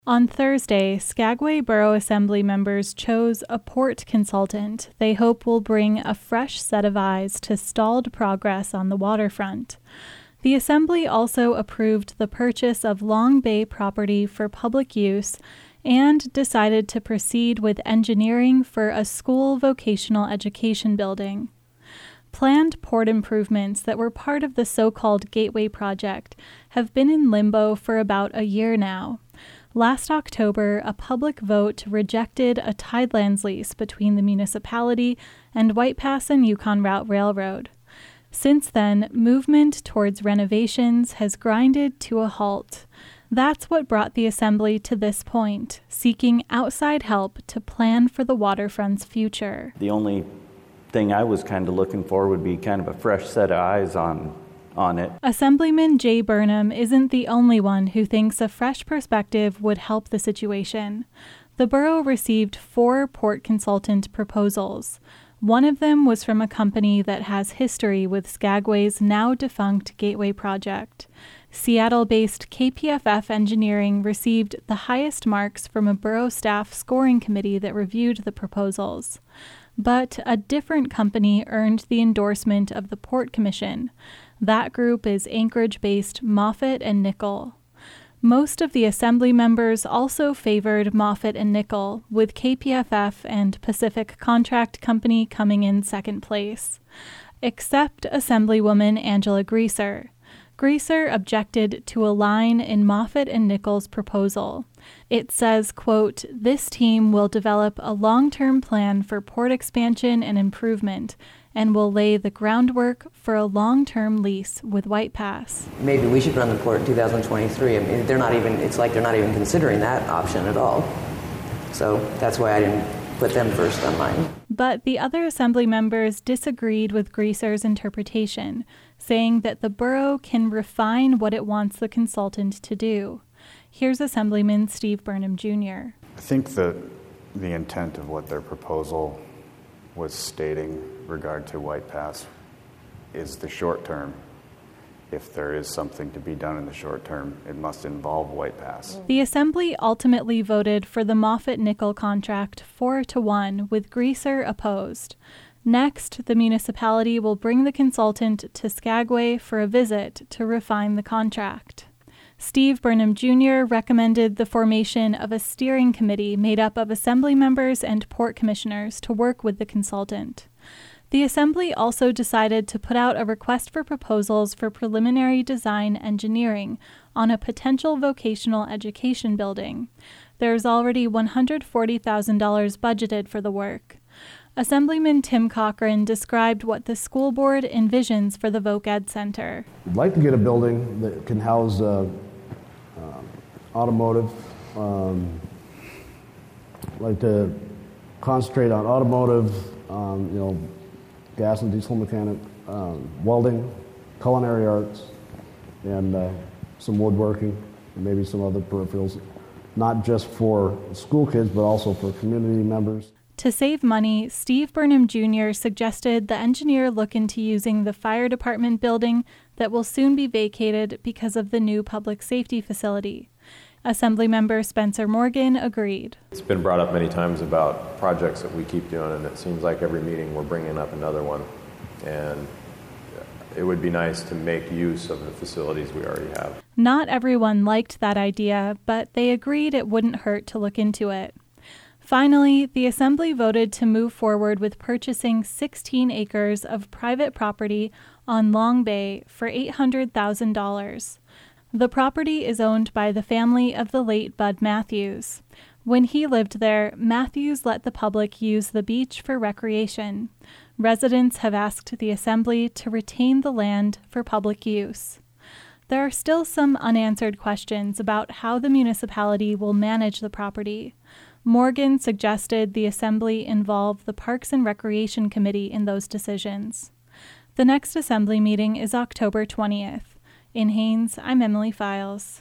On Thursday, Skagway Borough Assembly members chose a port consultant they hope will bring a fresh set of eyes to stalled progress on the waterfront. The Assembly also approved the purchase of Long Bay property for public use and decided to proceed with engineering for a school vocational education building. Planned port improvements that were part of the so-called Gateway Project have been in limbo for about a year now. Last October, a public vote rejected a Tidelands lease between the municipality and White Pass and Yukon Route Railroad. Since then, movement towards renovations has grinded to a halt. That's what brought the Assembly to this point, seeking outside help to plan for the waterfront's future. The only thing I was kind of looking for would be kind of a fresh set of eyes on it. Assemblyman Jay Burnham isn't the only one who thinks a fresh perspective would help the situation. The borough received 4 port consultant proposals. One of them was from a company that has history with Skagway's now-defunct Gateway Project. Seattle-based KPFF Engineering received the highest marks from a borough staff scoring committee that reviewed the proposals. But a different company earned the endorsement of the Port Commission. That group is Anchorage-based Moffatt and Nichol. Most of the Assembly members also favored Moffatt and Nichol, with KPFF and Pacific Contract Company coming in second place, except Assemblywoman Angela Greaser. Greaser objected to a line in Moffatt and Nichol's proposal. It says, quote, "This team will develop a long-term plan for port expansion and improvement and will lay the groundwork for a long-term lease with White Pass." Maybe we should run the port in 2023. I mean, it's like they're not even considering that option at all. So that's why I didn't put them first on mine. But the other Assembly members disagreed with Greaser's interpretation, saying that the borough can refine what it wants the consultant to do. Here's Assemblyman Steve Burnham Jr. I think that the intent of what their proposal was stating regard to White Pass is the short term. If there is something to be done in the short term, it must involve White Pass. The Assembly ultimately voted for the Moffatt-Nichol contract 4-1, with Greaser opposed. Next, the municipality will bring the consultant to Skagway for a visit to refine the contract. Steve Burnham Jr. recommended the formation of a steering committee made up of Assembly members and port commissioners to work with the consultant. The Assembly also decided to put out a request for proposals for preliminary design engineering on a potential vocational education building. There's already $140,000 budgeted for the work. Assemblyman Tim Cochran described what the school board envisions for the Voc Ed Center. We'd like to get a building that can house automotive. Like to concentrate on automotive, gas and diesel mechanic, welding, culinary arts, and some woodworking, and maybe some other peripherals, not just for school kids, but also for community members. To save money, Steve Burnham Jr. suggested the engineer look into using the fire department building that will soon be vacated because of the new public safety facility. Assemblymember Spencer Morgan agreed. It's been brought up many times about projects that we keep doing, and it seems like every meeting we're bringing up another one. And it would be nice to make use of the facilities we already have. Not everyone liked that idea, but they agreed it wouldn't hurt to look into it. Finally, the Assembly voted to move forward with purchasing 16 acres of private property on Long Bay for $800,000. The property is owned by the family of the late Bud Matthews. When he lived there, Matthews let the public use the beach for recreation. Residents have asked the Assembly to retain the land for public use. There are still some unanswered questions about how the municipality will manage the property. Morgan suggested the Assembly involve the Parks and Recreation Committee in those decisions. The next Assembly meeting is October 20th. In Haines, I'm Emily Files.